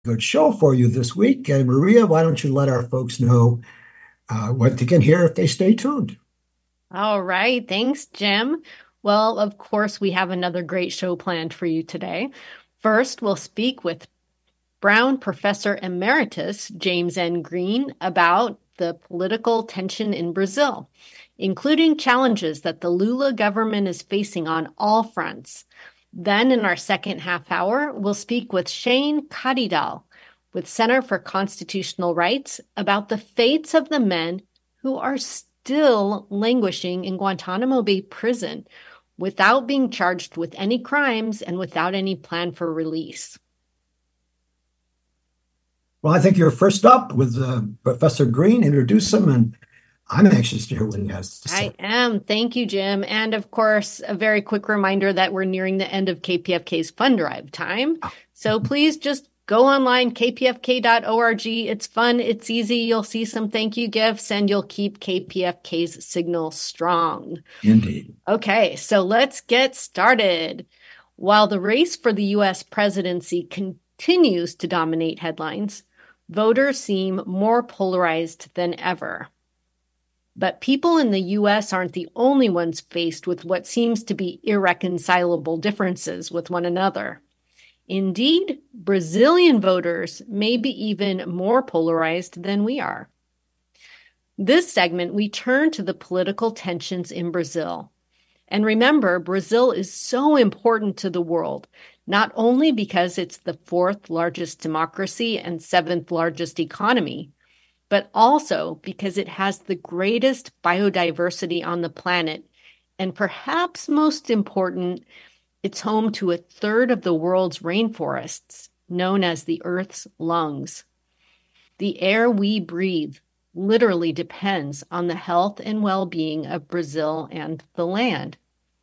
Good show for you this week. And Maria, why don't you let our folks know what they can hear if they stay tuned? All right. Thanks, Jim. Well, of course, we have another great show planned for you today. First, we'll speak with Brown Professor Emeritus James N. Green about the political tension in Brazil, including challenges that the Lula government is facing on all fronts. Then, in our second half hour, we'll speak with Shane Caridal with Center for Constitutional Rights about the fates of the men who are still languishing in Guantanamo Bay prison without being charged with any crimes and without any plan for release. Well, I think you're first up with Professor Green. Introduce him, and I'm anxious to hear what he has to say. I am. Thank you, Jim. And of course, a very quick reminder that we're nearing the end of KPFK's fund drive time. So please just go online, kpfk.org. It's fun. It's easy. You'll see some thank you gifts and you'll keep KPFK's signal strong. Indeed. Okay, so let's get started. While the race for the U.S. presidency continues to dominate headlines, voters seem more polarized than ever. But people in the U.S. aren't the only ones faced with what seems to be irreconcilable differences with one another. Indeed, Brazilian voters may be even more polarized than we are. This segment, we turn to the political tensions in Brazil. And remember, Brazil is so important to the world, not only because it's the fourth largest democracy and seventh largest economy, but also because it has the greatest biodiversity on the planet. And perhaps most important, it's home to a third of the world's rainforests, known as the Earth's lungs. The air we breathe literally depends on the health and well-being of Brazil and the land.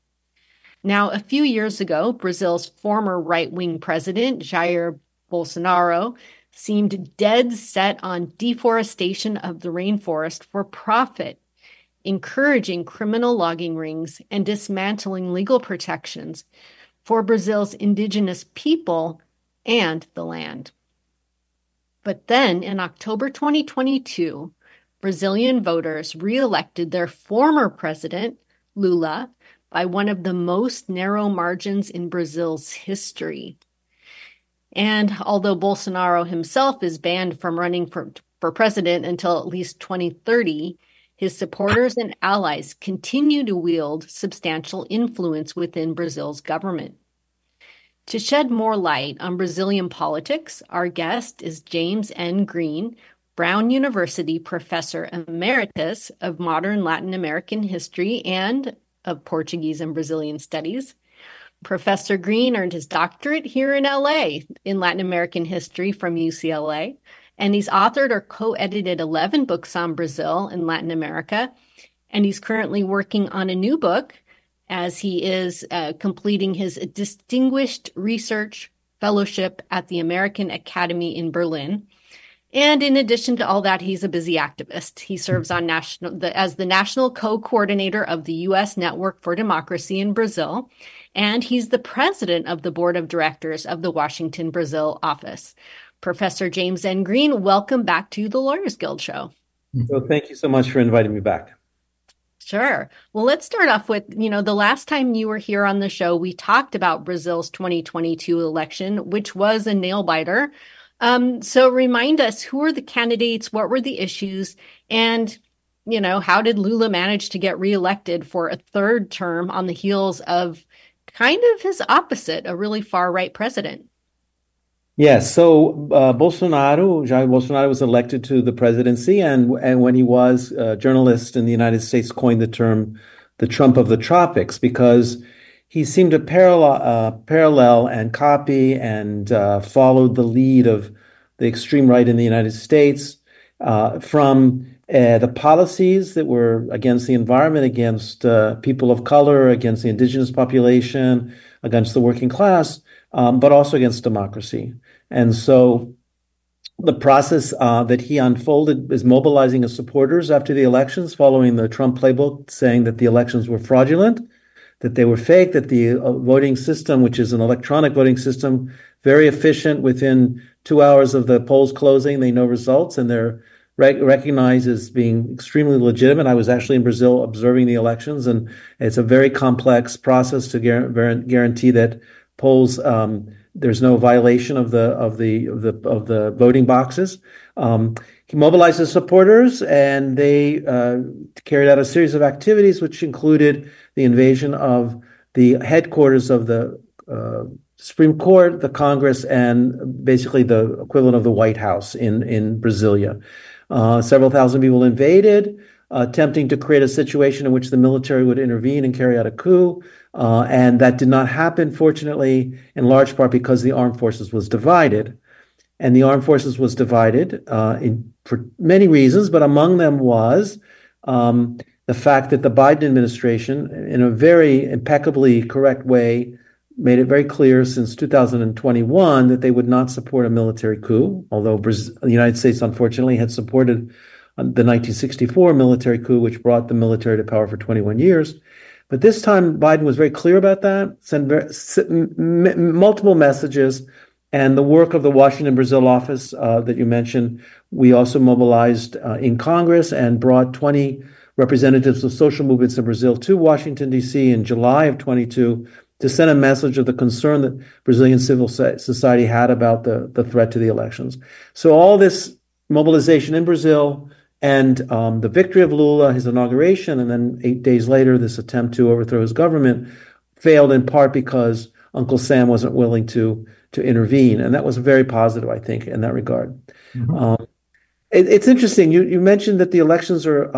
Now, a few years ago, Brazil's former right-wing president, Jair Bolsonaro, seemed dead set on deforestation of the rainforest for profit, encouraging criminal logging rings and dismantling legal protections for Brazil's indigenous people and the land. But then in October 2022, Brazilian voters re-elected their former president, Lula, by one of the most narrow margins in Brazil's history. And although Bolsonaro himself is banned from running for president until at least 2030, his supporters and allies continue to wield substantial influence within Brazil's government. To shed more light on Brazilian politics, our guest is James N. Green, Brown University Professor Emeritus of Modern Latin American History and of Portuguese and Brazilian Studies. Professor Green earned his doctorate here in LA in Latin American history from UCLA, and he's authored or co-edited 11 books on Brazil and Latin America, and he's currently working on a new book as he is completing his distinguished research fellowship at the American Academy in Berlin. And in addition to all that, he's a busy activist. He serves on as the national co-coordinator of the U.S. Network for Democracy in Brazil, and he's the president of the board of directors of the Washington Brazil office. Professor James N. Green, welcome back to the Lawyers Guild show. So thank you so much for inviting me back. Sure. Well, let's start off with, the last time you were here on the show, we talked about Brazil's 2022 election, which was a nail biter. So remind us, who are the candidates? What were the issues? And, how did Lula manage to get reelected for a third term on the heels of kind of his opposite, a really far right president? Yes, so Jair Bolsonaro was elected to the presidency, and when he was a journalist in the United States coined the term the Trump of the tropics, because he seemed to parallel and copy and followed the lead of the extreme right in the United States from the policies that were against the environment, against people of color, against the indigenous population, against the working class, but also against democracy. And so the process that he unfolded is mobilizing his supporters after the elections, following the Trump playbook, saying that the elections were fraudulent, that they were fake, that the voting system, which is an electronic voting system, very efficient, within 2 hours of the polls closing, they know results, and they're recognized as being extremely legitimate. I was actually in Brazil observing the elections, and it's a very complex process to guarantee that polls there's no violation of the voting boxes. He mobilized his supporters, and they carried out a series of activities, which included the invasion of the headquarters of the Supreme Court, the Congress, and basically the equivalent of the White House in Brasilia. Several thousand people invaded, attempting to create a situation in which the military would intervene and carry out a coup. And that did not happen, fortunately, in large part because the armed forces was divided. And the armed forces was divided for many reasons, but among them was the fact that the Biden administration, in a very impeccably correct way, made it very clear since 2021 that they would not support a military coup, although the United States, unfortunately, had supported the 1964 military coup, which brought the military to power for 21 years. But this time, Biden was very clear about that, sent multiple messages, and the work of the Washington Brazil office that you mentioned, we also mobilized in Congress and brought 20 representatives of social movements in Brazil to Washington, D.C. in July of 22 to send a message of the concern that Brazilian civil society had about the threat to the elections. So all this mobilization in Brazil and the victory of Lula, his inauguration, and then 8 days later, this attempt to overthrow his government failed in part because Uncle Sam wasn't willing to intervene. And that was very positive, I think, in that regard. Mm-hmm. It's interesting. You mentioned that the elections are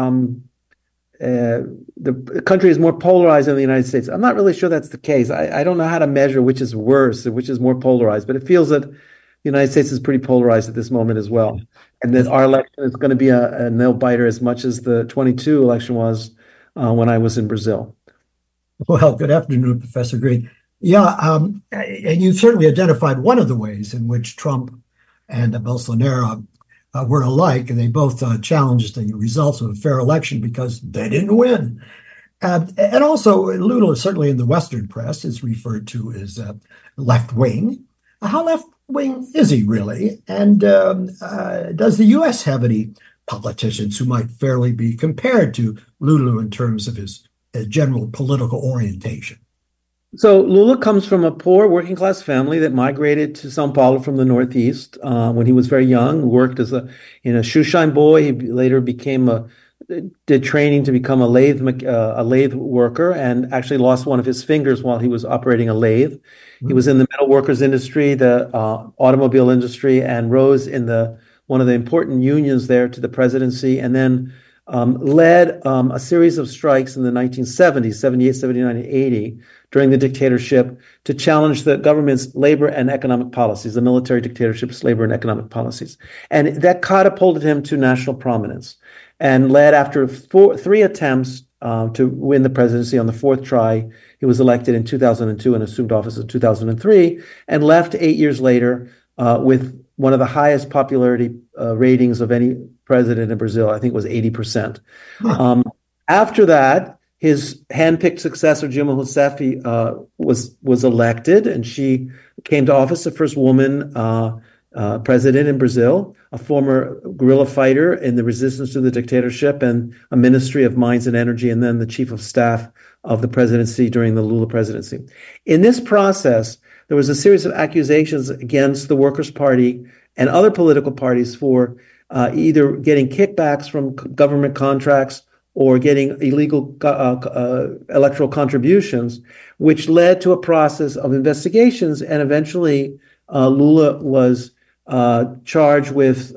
the country is more polarized than the United States. I'm not really sure that's the case. I don't know how to measure which is worse and which is more polarized, but it feels that the United States is pretty polarized at this moment as well. And that our election is going to be a nail-biter as much as the 22 election was when I was in Brazil. Well, good afternoon, Professor Green. Yeah, and you've certainly identified one of the ways in which Trump and Bolsonaro were alike, and they both challenged the results of a fair election because they didn't win. And also, Lula, certainly in the Western press, is referred to as left-wing. How left-wing is he really? And does the U.S. have any politicians who might fairly be compared to Lula in terms of his general political orientation? So Lula comes from a poor working class family that migrated to São Paulo from the Northeast when he was very young, worked as a shoeshine boy. He later did training to become a lathe worker, and actually lost one of his fingers while he was operating a lathe. Mm-hmm. He was in the metal workers industry, the automobile industry, and rose in one of the important unions there to the presidency, and then led a series of strikes in the 1970s, 78, 79, and 80, during the dictatorship to challenge the government's labor and economic policies, the military dictatorship's labor and economic policies. And that catapulted him to national prominence and led, after three attempts to win the presidency, on the fourth try, he was elected in 2002 and assumed office in 2003, and left 8 years later with one of the highest popularity ratings of any president in Brazil. I think it was 80%. Huh. After that, his handpicked successor, Dilma Rousseff, was elected, and she came to office, the first woman president in Brazil, a former guerrilla fighter in the resistance to the dictatorship, and a Ministry of Mines and Energy, and then the chief of staff of the presidency during the Lula presidency. In this process, there was a series of accusations against the Workers' Party and other political parties for either getting kickbacks from government contracts or getting illegal electoral contributions, which led to a process of investigations. And eventually, Lula was charged with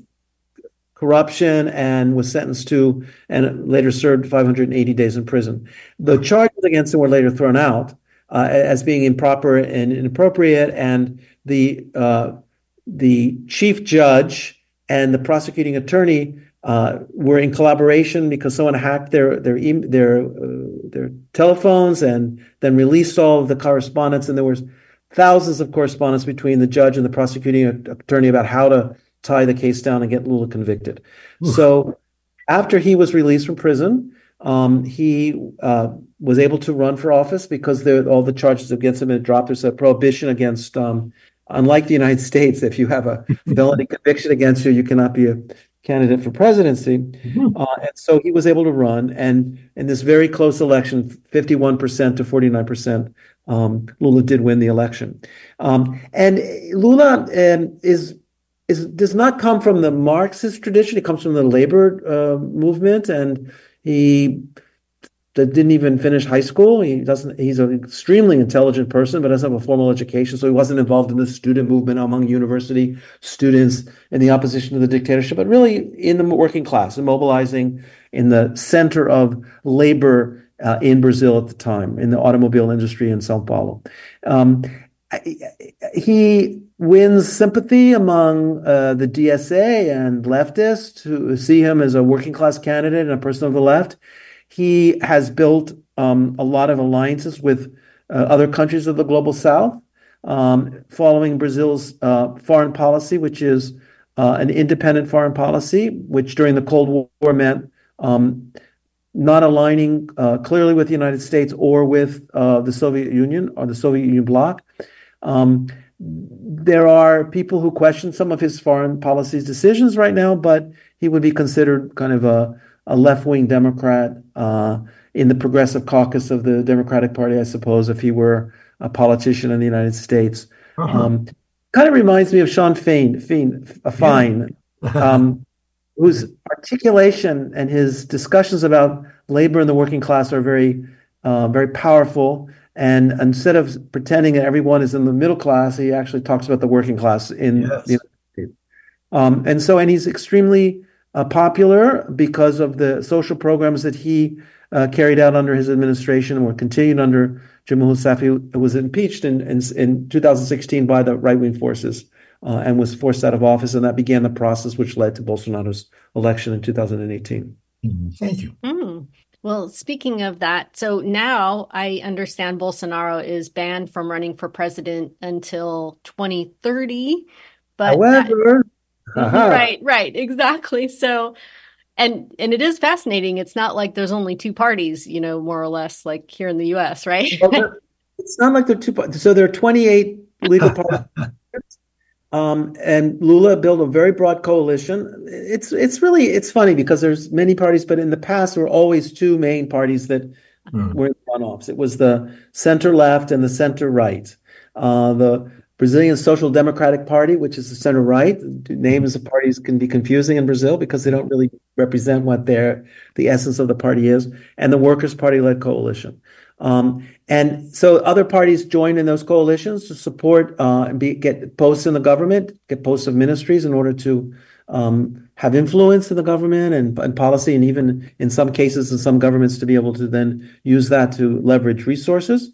corruption and was sentenced to, and later served 580 days in prison. The charges against him were later thrown out as being improper and inappropriate, and the chief judge and the prosecuting attorney were in collaboration because someone hacked their telephones and then released all of the correspondence. And there was thousands of correspondence between the judge and the prosecuting attorney about how to tie the case down and get Lula convicted. Oof. So after he was released from prison, he was able to run for office because all the charges against him had dropped. There's a prohibition against unlike the United States, if you have a felony conviction against you, you cannot be a candidate for presidency. And so he was able to run. And in this very close election, 51% to 49%, Lula did win the election. And Lula does not come from the Marxist tradition. He comes from the labor movement, and he didn't even finish high school. He's an extremely intelligent person, but doesn't have a formal education. So he wasn't involved in the student movement among university students in the opposition to the dictatorship, but really in the working class and mobilizing in the center of labor in Brazil at the time, in the automobile industry in São Paulo. He wins sympathy among the DSA and leftists who see him as a working class candidate and a person of the left. He has built a lot of alliances with other countries of the global south, following Brazil's foreign policy, which is an independent foreign policy, which during the Cold War meant not aligning clearly with the United States or with the Soviet Union or the Soviet Union bloc. There are people who question some of his foreign policy decisions right now, but he would be considered kind of a left-wing Democrat in the progressive caucus of the Democratic Party, I suppose, if he were a politician in the United States. Kind of reminds me of Sean Fine, whose articulation and his discussions about labor and the working class are very, very powerful. And instead of pretending that everyone is in the middle class, he actually talks about the working class in the United States. And he's extremely popular because of the social programs that he carried out under his administration and were continued under Dilma Rousseff, who was impeached in 2016 by the right-wing forces and was forced out of office. And that began the process which led to Bolsonaro's election in 2018. Thank you. Well, speaking of that, so now I understand Bolsonaro is banned from running for president until 2030. But however, right, exactly. So, and it is fascinating. It's not like there's only two parties, more or less, like here in the U.S., right? It's not like there are two parties. So there are 28 legal parties. And Lula built a very broad coalition. It's funny because there's many parties, but in the past there were always two main parties that were in runoffs. It was the center left and the center right. The Brazilian Social Democratic Party, which is the center right. The names of parties can be confusing in Brazil because they don't really represent what the essence of the party is, and the Workers' Party-led coalition. And so other parties joined in those coalitions to support, get posts in the government, get posts of ministries in order to have influence in the government and policy, and even in some cases, in some governments, to be able to then use that to leverage resources.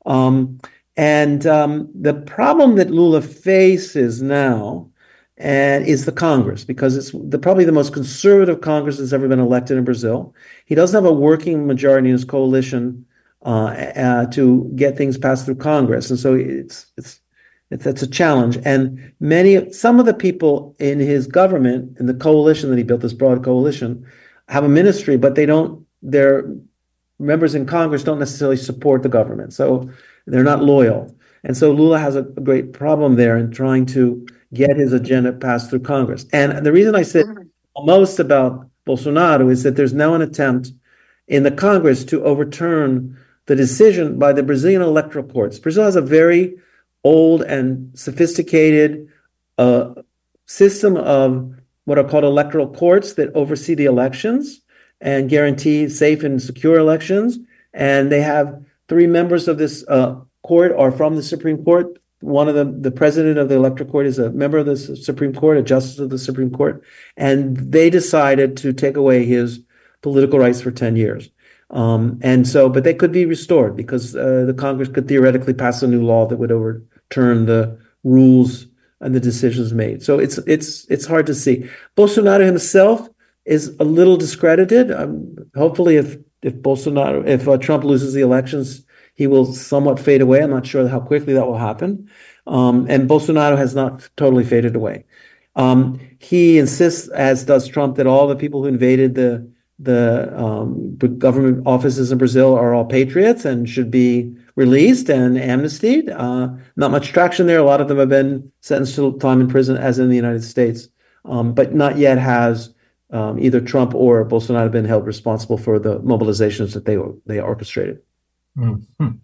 The problem that Lula faces now is the Congress, because it's probably the most conservative Congress that's ever been elected in Brazil. He doesn't have a working majority in his coalition to get things passed through Congress, and so it's a challenge. And some of the people in his government, in the coalition that he built, this broad coalition, have a ministry, but their members in Congress don't necessarily support the government, so they're not loyal. And so Lula has a great problem there in trying to get his agenda passed through Congress. And the reason I said most about Bolsonaro is that there's now an attempt in the Congress to overturn the decision by the Brazilian electoral courts. Brazil has a very old and sophisticated system of what are called electoral courts that oversee the elections and guarantee safe and secure elections. And they have 3 members of this court are from the Supreme Court. One of the president of the electoral court is a member of the Supreme Court, a justice of the Supreme Court. And they decided to take away his political rights for 10 years. But they could be restored because the Congress could theoretically pass a new law that would overturn the rules and the decisions made. So it's hard to see. Bolsonaro himself is a little discredited. Hopefully, if Trump loses the elections, he will somewhat fade away. I'm not sure how quickly that will happen. And Bolsonaro has not totally faded away. He insists, as does Trump, that all the people who invaded the government offices in Brazil are all patriots and should be released and amnestied. Not much traction there. A lot of them have been sentenced to time in prison, as in the United States, but not yet has either Trump or Bolsonaro been held responsible for the mobilizations that they orchestrated. Mhm.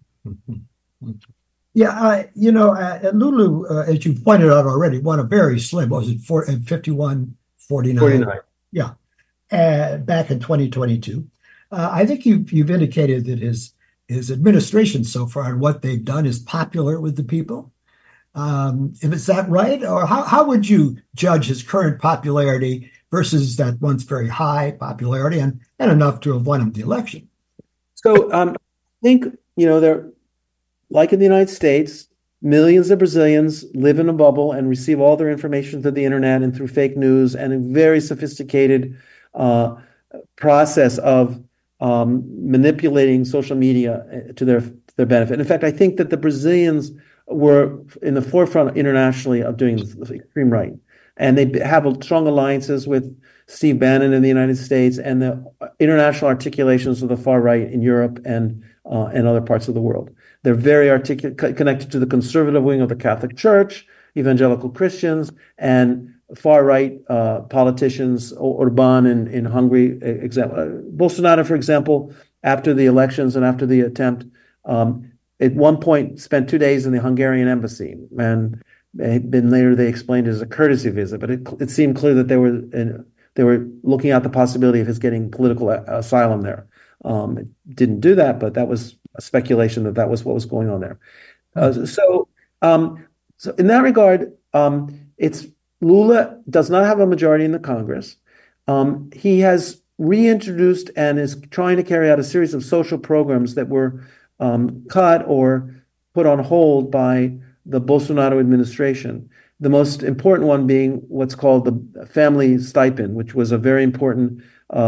Yeah, Lulu, as you pointed out already, won a very slim, what was it, 51-49? 49. Yeah, back in 2022. I think you've indicated that his administration so far and what they've done is popular with the people. Is that right? Or how would you judge his current popularity versus that once very high popularity and enough to have won him the election? So I think, they're like in the United States, millions of Brazilians live in a bubble and receive all their information through the internet and through fake news and a very sophisticated process of manipulating social media to their benefit. In fact, I think that the Brazilians were in the forefront internationally of doing the extreme right. And they have strong alliances with Steve Bannon in the United States and the international articulations of the far right in Europe and other parts of the world. They're very connected to the conservative wing of the Catholic Church, evangelical Christians, and far-right politicians, Orban in Hungary. Bolsonaro, for example, after the elections and after the attempt, at one point spent 2 days in the Hungarian embassy, and then later they explained it as a courtesy visit. But it seemed clear that they were looking at the possibility of his getting political asylum there. It didn't do that, but that was a speculation that was what was going on there. So in that regard, it's Lula does not have a majority in the Congress. He has reintroduced and is trying to carry out a series of social programs that were cut or put on hold by the Bolsonaro administration. The most important one being what's called the family stipend, which was a very important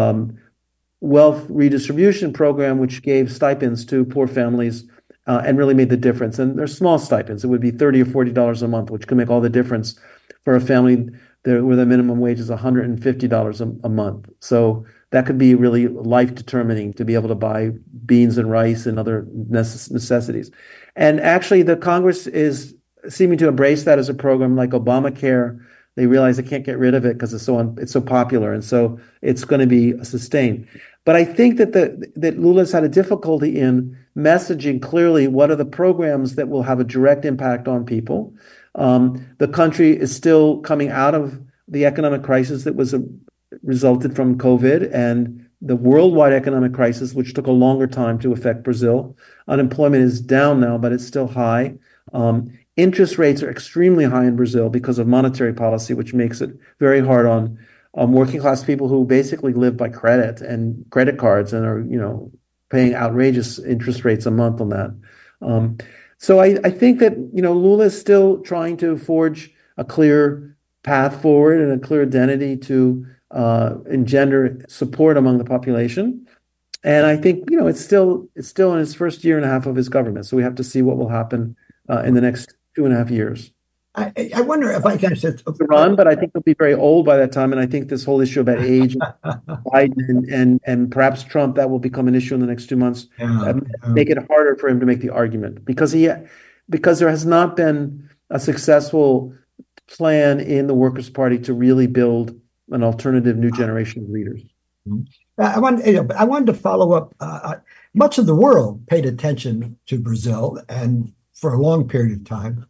wealth redistribution program, which gave stipends to poor families and really made the difference. And they're small stipends. It would be $30 or $40 a month, which can make all the difference for a family where the minimum wage is $150 a month. So that could be really life determining to be able to buy beans and rice and other necessities. And actually, the Congress is seeming to embrace that as a program like Obamacare. They realize they can't get rid of it because it's so popular, and so it's going to be sustained. But I think that Lula's had a difficulty in messaging clearly what are the programs that will have a direct impact on people. The country is still coming out of the economic crisis that was resulted from COVID and the worldwide economic crisis, which took a longer time to affect Brazil. Unemployment is down now, but it's still high. Interest rates are extremely high in Brazil because of monetary policy, which makes it very hard on working class people who basically live by credit and credit cards and are, paying outrageous interest rates a month on that. So I think that, Lula is still trying to forge a clear path forward and a clear identity to engender support among the population. And I think, it's still in his first year and a half of his government. So we have to see what will happen in the next 2.5 years. I wonder if I can say run, but I think he'll be very old by that time. And I think this whole issue about age, Biden and perhaps Trump, that will become an issue in the next 2 months. Make it harder for him to make the argument because there has not been a successful plan in the Workers' Party to really build an alternative new generation of leaders. I wanted to follow up. Much of the world paid attention to Brazil and for a long period of time.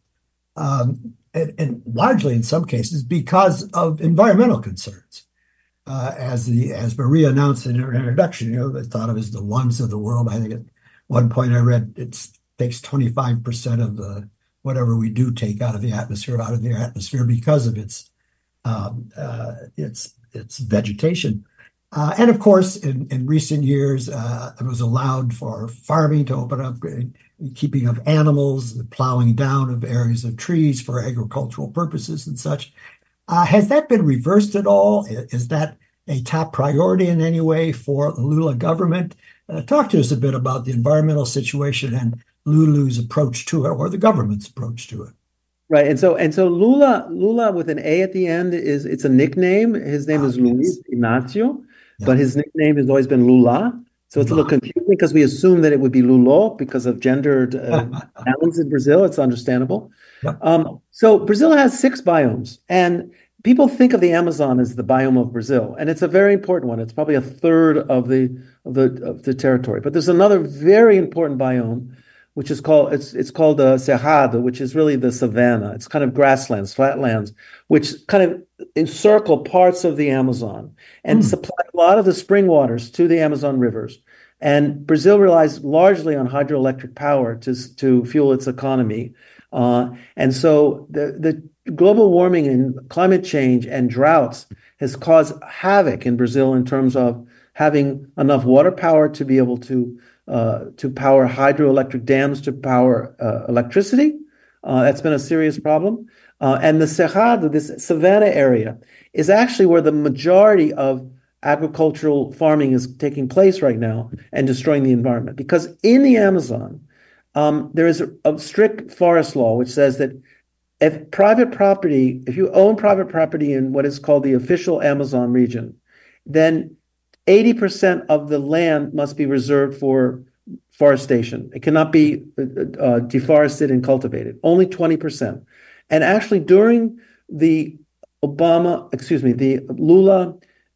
And largely in some cases because of environmental concerns. As Maria announced in her introduction, they thought of as the lungs of the world. I think at one point I read it takes 25% of the whatever we do take out of the atmosphere because of its vegetation. And of course, in recent years, it was allowed for farming to open up, keeping of animals, the plowing down of areas of trees for agricultural purposes and such. Has that been reversed at all? Is that a top priority in any way for the Lula government? Talk to us a bit about the environmental situation and Lulu's approach to it, or the government's approach to it. Right, and so Lula with an A at the end it's a nickname. His name is Luis Inácio. But his nickname has always been Lula. So it's a little confusing because we assume that it would be Lulo because of gendered nouns in Brazil. It's understandable. Yep. So Brazil has 6 biomes, and people think of the Amazon as the biome of Brazil, and it's a very important one. It's probably a third of the territory. But there's another very important biome, which is called Cerrado, which is really the savanna. It's kind of grasslands, flatlands, which kind of encircle parts of the Amazon and supply a lot of the spring waters to the Amazon rivers. And Brazil relies largely on hydroelectric power to fuel its economy. And so the global warming and climate change and droughts has caused havoc in Brazil in terms of having enough water power to be able to power hydroelectric dams to power electricity. That's been a serious problem. And the Cerrado, this savanna area, is actually where the majority of agricultural farming is taking place right now and destroying the environment. Because in the Amazon, there is a strict forest law which says that if you own private property in what is called the official Amazon region, then 80% of the land must be reserved for forestation. It cannot be deforested and cultivated, only 20%. And actually during the Lula,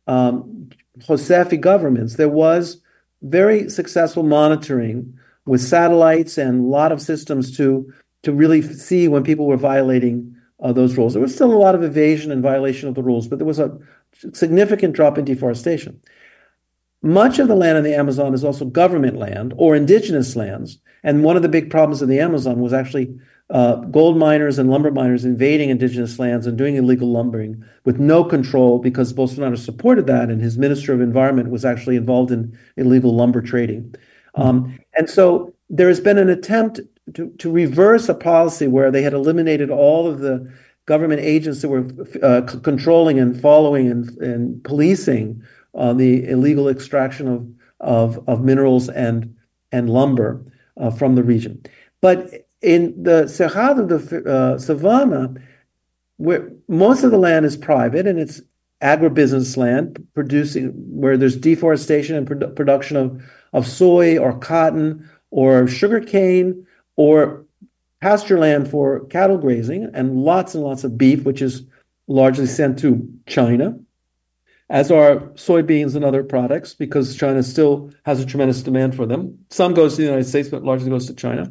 Rousseff governments, there was very successful monitoring with satellites and a lot of systems to really see when people were violating those rules. There was still a lot of evasion and violation of the rules, but there was a significant drop in deforestation. Much of the land in the Amazon is also government land or indigenous lands. And one of the big problems of the Amazon was actually gold miners and lumber miners invading indigenous lands and doing illegal lumbering with no control, because Bolsonaro supported that, and his Minister of Environment was actually involved in illegal lumber trading. And so there has been an attempt to reverse a policy where they had eliminated all of the government agents that were controlling and following and policing the illegal extraction of minerals and lumber from the region. But in the Cerrado, the savanna, where most of the land is private and it's agribusiness land where there's deforestation and production of soy or cotton or sugarcane or pasture land for cattle grazing, and lots of beef, which is largely sent to China, as are soybeans and other products, because China still has a tremendous demand for them. Some goes to the United States, but largely goes to China.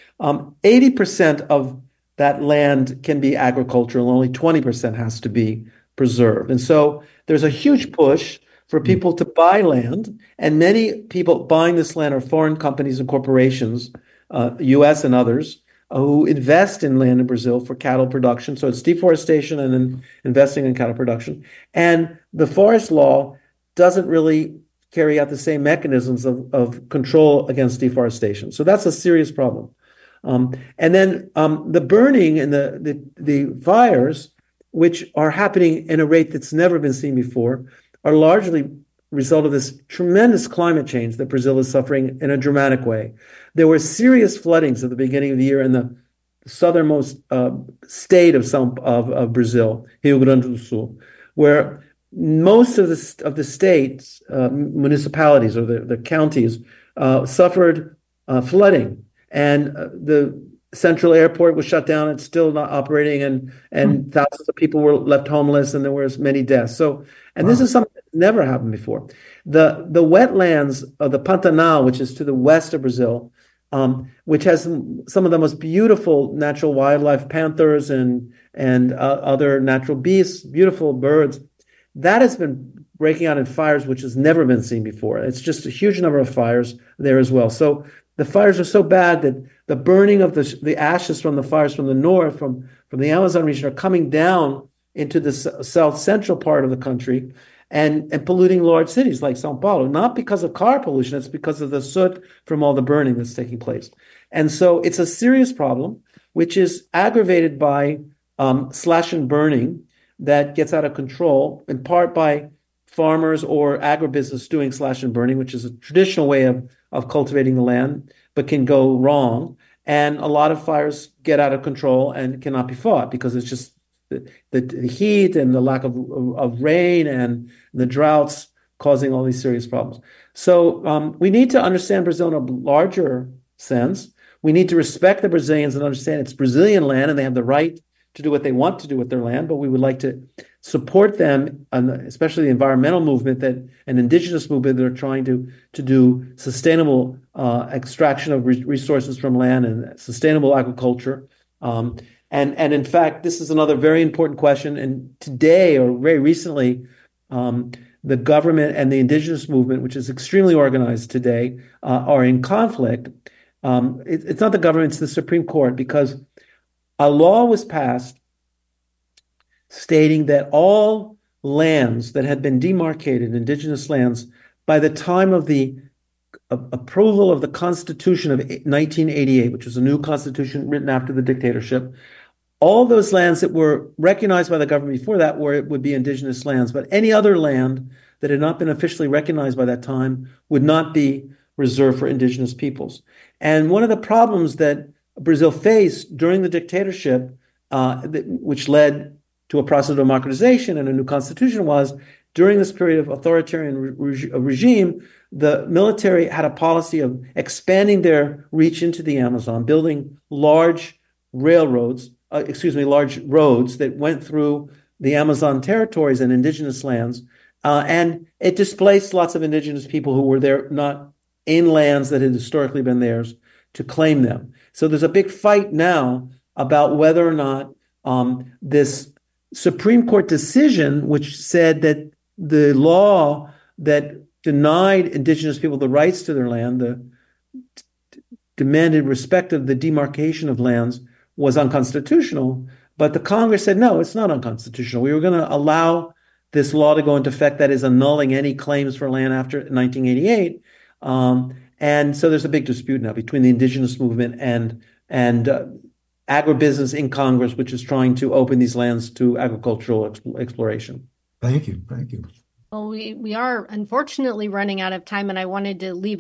80% of that land can be agricultural, only 20% has to be preserved. And so there's a huge push for people to buy land, and many people buying this land are foreign companies and corporations, U.S. and others, who invest in land in Brazil for cattle production. So it's deforestation and then investing in cattle production. And the forest law doesn't really carry out the same mechanisms of control against deforestation. So that's a serious problem. And then the burning and the fires, which are happening in a rate that's never been seen before, are largely a result of this tremendous climate change that Brazil is suffering in a dramatic way. There were serious floodings at the beginning of the year in the southernmost state of Brazil, Rio Grande do Sul, where most of the state's municipalities or the counties suffered flooding. And the central airport was shut down. It's still not operating, and thousands of people were left homeless, and there were many deaths. And this is something that never happened before. The wetlands of the Pantanal, which is to the west of Brazil, which has some of the most beautiful natural wildlife, panthers and other natural beasts, beautiful birds, that has been breaking out in fires, which has never been seen before. It's just a huge number of fires there as well. So the fires are so bad that the burning of the ashes from the fires from the north, from the Amazon region, are coming down into the south central part of the country and polluting large cities like São Paulo, not because of car pollution, it's because of the soot from all the burning that's taking place. And so it's a serious problem, which is aggravated by slash and burning that gets out of control, in part by farmers or agribusiness doing slash and burning, which is a traditional way of cultivating the land, but can go wrong. And a lot of fires get out of control and cannot be fought because it's just the heat and the lack of rain and the droughts causing all these serious problems. So we need to understand Brazil in a larger sense. We need to respect the Brazilians and understand it's Brazilian land and they have the right to do what they want to do with their land, but we would like to support them, especially the environmental movement an indigenous movement that are trying to do sustainable extraction of resources from land and sustainable agriculture. And in fact, this is another very important question. And today, or very recently, the government and the indigenous movement, which is extremely organized today, are in conflict. It's not the government, it's the Supreme Court, because a law was passed stating that all lands that had been demarcated, indigenous lands, by the time of the approval of the Constitution of 1988, which was a new constitution written after the dictatorship, all those lands that were recognized by the government before that would be indigenous lands, but any other land that had not been officially recognized by that time would not be reserved for indigenous peoples. And one of the problems that Brazil faced during the dictatorship, which led to a process of democratization and a new constitution, was during this period of authoritarian regime, the military had a policy of expanding their reach into the Amazon, building large roads that went through the Amazon territories and indigenous lands. And it displaced lots of indigenous people who were there, not in lands that had historically been theirs, to claim them. So there's a big fight now about whether or not this Supreme Court decision, which said that the law that denied indigenous people the rights to their land, demanded respect of the demarcation of lands, was unconstitutional. But the Congress said, no, it's not unconstitutional. We were going to allow this law to go into effect, that is annulling any claims for land after 1988. And so there's a big dispute now between the indigenous movement and agribusiness in Congress, which is trying to open these lands to agricultural exploration. Thank you. Thank you. Well, we are unfortunately running out of time, and I wanted to leave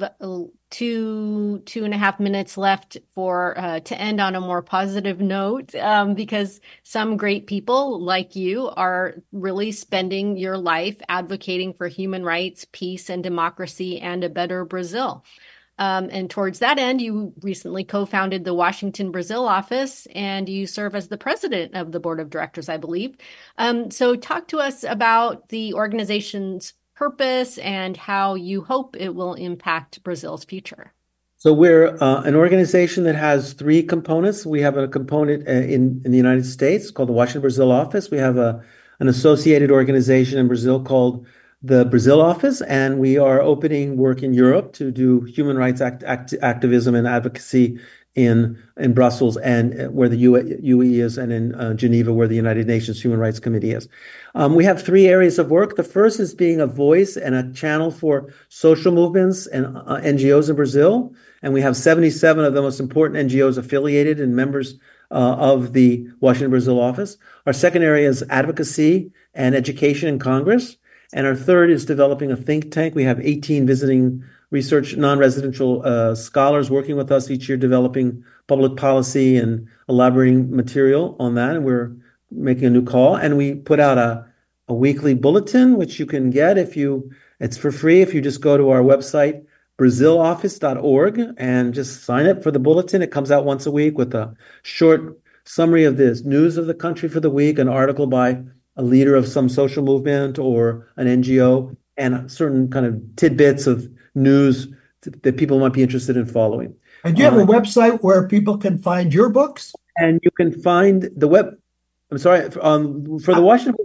2.5 minutes left to end on a more positive note, because some great people like you are really spending your life advocating for human rights, peace, and democracy, and a better Brazil. And towards that end, you recently co-founded the Washington Brazil office, and you serve as the president of the board of directors, I believe. So talk to us about the organization's purpose and how you hope it will impact Brazil's future. So we're an organization that has three components. We have a component in the United States called the Washington Brazil office. We have an associated organization in Brazil called the Brazil office, and we are opening work in Europe to do human rights activism and advocacy in Brussels, and where the UE is, and in Geneva, where the United Nations Human Rights Committee is. We have three areas of work. The first is being a voice and a channel for social movements and NGOs in Brazil, and we have 77 of the most important NGOs affiliated and members of the Washington Brazil office. Our second area is advocacy and education in Congress. And our third is developing a think tank. We have 18 visiting research non-residential scholars working with us each year, developing public policy and elaborating material on that. And we're making a new call. And we put out a weekly bulletin, which you can get it's for free if you just go to our website, braziloffice.org, and just sign up for the bulletin. It comes out once a week with a short summary of the news of the country for the week, an article by a leader of some social movement or an NGO, and certain kind of tidbits of news that people might be interested in following. And do you have a website where people can find your books? And you can find the for the Washington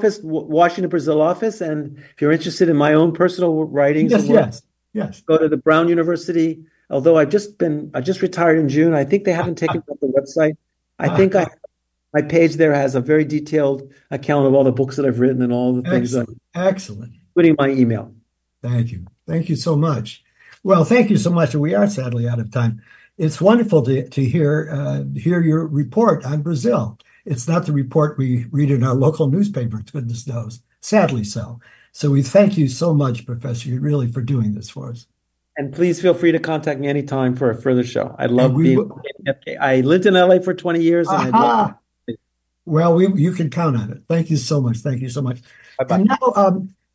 Brazil office. And if you're interested in my own personal writings, yes, go to the Brown University. Although I just retired in June, I think they haven't taken up the website. I think my page there has a very detailed account of all the books that I've written and all the things. Excellent. Including my email. Thank you. Thank you so much. Well, thank you so much. We are sadly out of time. It's wonderful to hear your report on Brazil. It's not the report we read in our local newspaper, goodness knows. Sadly so. So we thank you so much, Professor, really for doing this for us. And please feel free to contact me anytime for a further show. I'd love being. I lived in LA for 20 years. And well, you can count on it. Thank you so much. Thank you so much. Bye-bye. And now,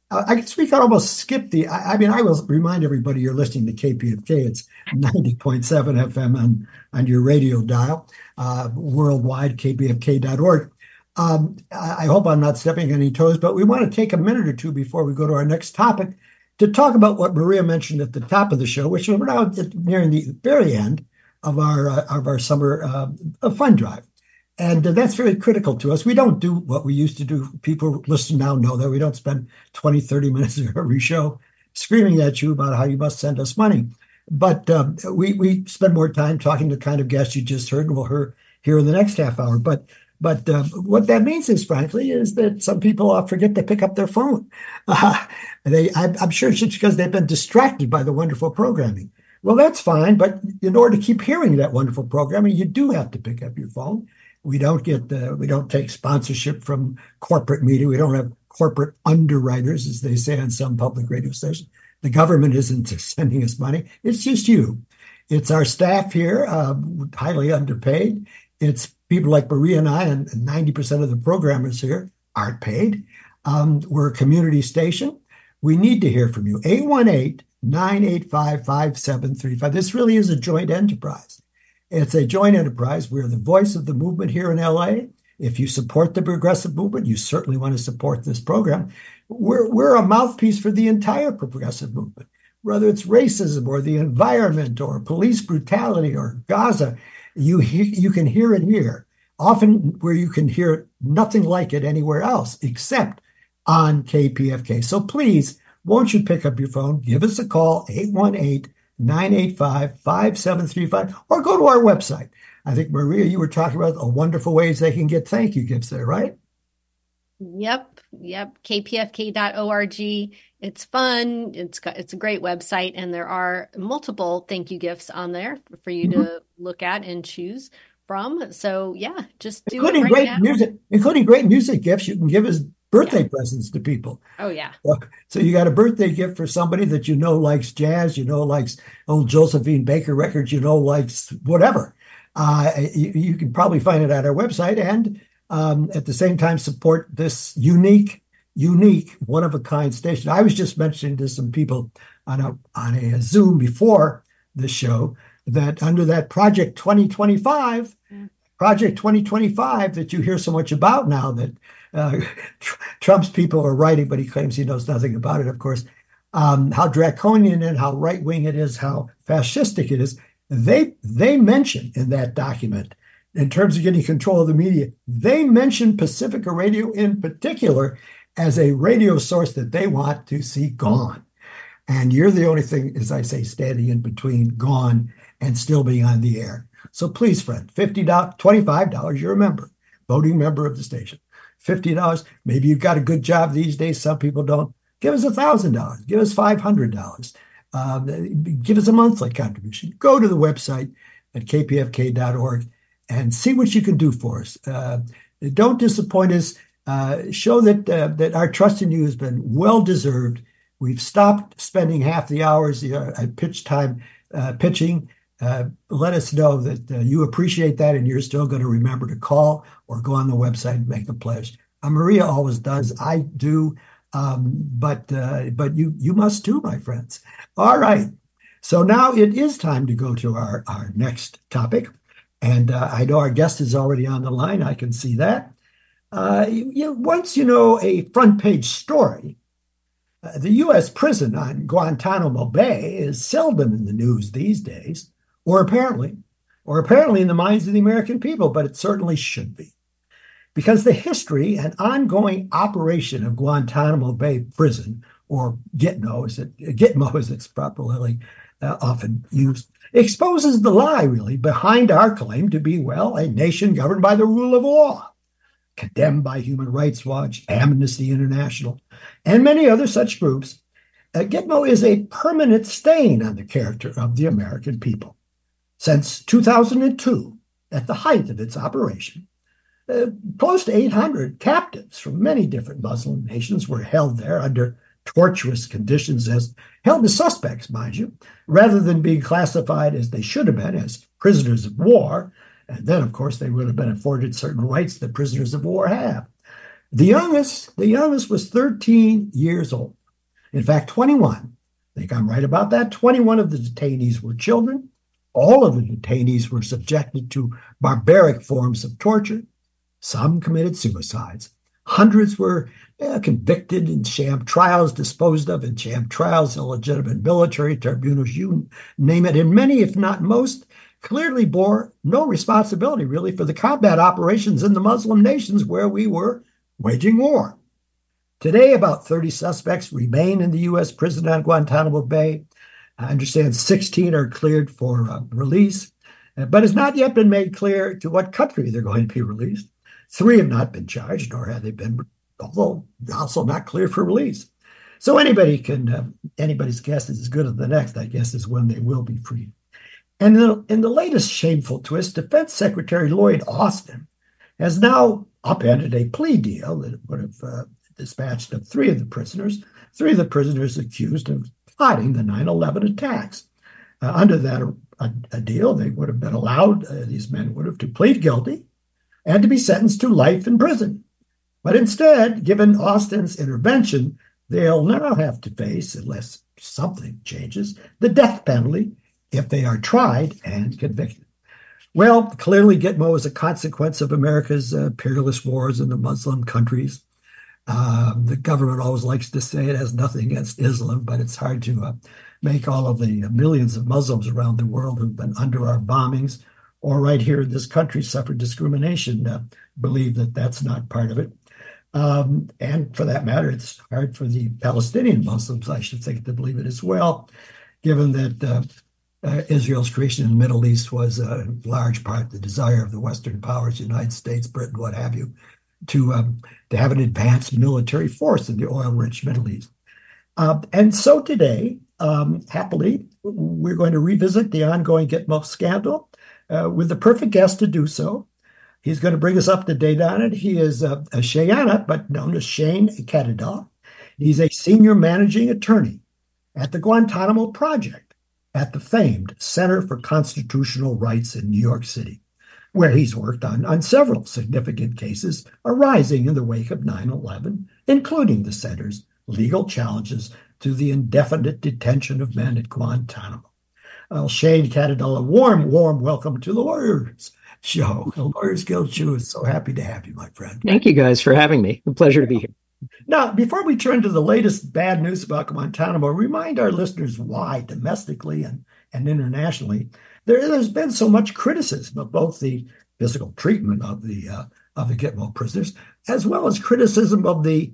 I guess we could almost skip I mean, I will remind everybody you're listening to KPFK. It's 90.7 FM on your radio dial, worldwide, kpfk.org. I hope I'm not stepping on any toes, but we want to take a minute or two before we go to our next topic to talk about what Maria mentioned at the top of the show, which we're now nearing the very end of our summer fund drive. And that's very critical to us. We don't do what we used to do. People listening now know that we don't spend 20, 30 minutes of every show screaming at you about how you must send us money. But we spend more time talking to the kind of guests you just heard, and we'll hear in the next half hour. But what that means is, frankly, is that some people forget to pick up their phone. I'm sure it's because they've been distracted by the wonderful programming. Well, that's fine, but in order to keep hearing that wonderful programming, you do have to pick up your phone. We don't take sponsorship from corporate media. We don't have corporate underwriters, as they say on some public radio stations. The government isn't sending us money. It's just you. It's our staff here, highly underpaid. It's people like Maria and I, and 90% of the programmers here aren't paid. We're a community station. We need to hear from you. 818-985-5735. This really is a joint enterprise. It's a joint enterprise. We're the voice of the movement here in LA. If you support the progressive movement, you certainly want to support this program. We're a mouthpiece for the entire progressive movement, whether it's racism or the environment or police brutality or Gaza. You can hear it here, often where you can hear nothing like it anywhere else except on KPFK. So please, won't you pick up your phone, give us a call, 818-985-5735, or go to our website. I think, Maria, you were talking about the wonderful ways they can get thank you gifts there, right? Yep. kpfk.org. It's fun. It's a great website, and there are multiple thank you gifts on there for you to look at and choose from. So yeah, just do including it right great now. including great music gifts you can give as birthday presents to people. Oh yeah. So you got a birthday gift for somebody that you know likes jazz, you know likes old Josephine Baker records, you know likes whatever. You can probably find it at our website, and at the same time support this unique, one-of-a-kind station. I was just mentioning to some people on a Zoom before the show that under that Project 2025 that you hear so much about now, that Trump's people are writing, but he claims he knows nothing about it, of course, how draconian and how right-wing it is, how fascistic it is. They mention in that document, in terms of getting control of the media, they mention Pacifica Radio in particular as a radio source that they want to see gone. And you're the only thing, as I say, standing in between gone and still being on the air. So please, friend, $50, $25, you're a member, voting member of the station. $50, maybe you've got a good job these days. Some people don't. Give us $1,000. Give us $500. Give us a monthly contribution. Go to the website at kpfk.org and see what you can do for us. Don't disappoint us. Show that our trust in you has been well-deserved. We've stopped spending half the hours at pitch time pitching. Let us know that you appreciate that, and you're still going to remember to call or go on the website and make a pledge. Maria always does. I do. But you must too, my friends. All right. So now it is time to go to our next topic. And I know our guest is already on the line. I can see that. Once you know a front page story, the U.S. prison on Guantanamo Bay is seldom in the news these days, or apparently in the minds of the American people, but it certainly should be. Because the history and ongoing operation of Guantanamo Bay Prison, or Gitmo as it's properly often used, exposes the lie, really, behind our claim to be, well, a nation governed by the rule of law, condemned by Human Rights Watch, Amnesty International, and many other such groups. Gitmo is a permanent stain on the character of the American people. Since 2002, at the height of its operation, close to 800 captives from many different Muslim nations were held there under torturous conditions, as held as suspects, mind you, rather than being classified as they should have been, as prisoners of war. And then, of course, they would have been afforded certain rights that prisoners of war have. The youngest was 13 years old. In fact, 21. I think I'm right about that. 21 of the detainees were children. All of the detainees were subjected to barbaric forms of torture. Some committed suicides. Hundreds were convicted in sham trials, disposed of in sham trials, illegitimate military tribunals, you name it. And many, if not most, clearly bore no responsibility really for the combat operations in the Muslim nations where we were waging war. Today, about 30 suspects remain in the U.S. prison on Guantanamo Bay. I understand 16 are cleared for release, but it's not yet been made clear to what country they're going to be released. 3 have not been charged, nor have they been, although also not cleared for release. So anybody's guess is as good as the next, I guess, is when they will be freed. And in the latest shameful twist, Defense Secretary Lloyd Austin has now upended a plea deal that would have dispatched of 3 of the prisoners accused of plotting the 9/11 attacks. Under that a deal, they would have been allowed, these men would have, to plead guilty and to be sentenced to life in prison. But instead, given Austin's intervention, they'll now have to face, unless something changes, the death penalty if they are tried and convicted. Well, clearly Gitmo is a consequence of America's imperialist wars in the Muslim countries. The government always likes to say it has nothing against Islam, but it's hard to make all of the millions of Muslims around the world who've been under our bombings or right here in this country suffered discrimination believe that that's not part of it. And for that matter, it's hard for the Palestinian Muslims, I should think, to believe it as well, given that Israel's creation in the Middle East was in large part the desire of the Western powers, the United States, Britain, what have you, to have an advanced military force in the oil-rich Middle East. And so today, happily, we're going to revisit the ongoing Gitmo scandal with the perfect guest to do so. He's going to bring us up to date on it. He is a Shayana, but known as Shane Cadidal. He's a senior managing attorney at the Guantanamo Project at the famed Center for Constitutional Rights in New York City, where he's worked on several significant cases arising in the wake of 9/11, including the center's legal challenges to the indefinite detention of men at Guantanamo. Shane Cadidal, a warm welcome to the Lawyers Show. The Lawyers Guild Show is so happy to have you, my friend. Thank you guys for having me. A pleasure to be here. Now, before we turn to the latest bad news about Guantanamo, remind our listeners why domestically and internationally there's been so much criticism of both the physical treatment of the Gitmo prisoners, as well as criticism of the,